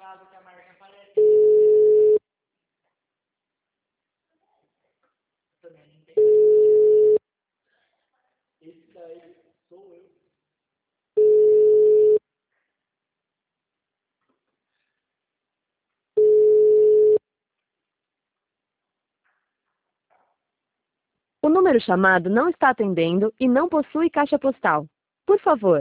caso que a marca aparece. Também não tem. Esse daí sou eu. O número chamado não está atendendo e não possui caixa postal. Por favor,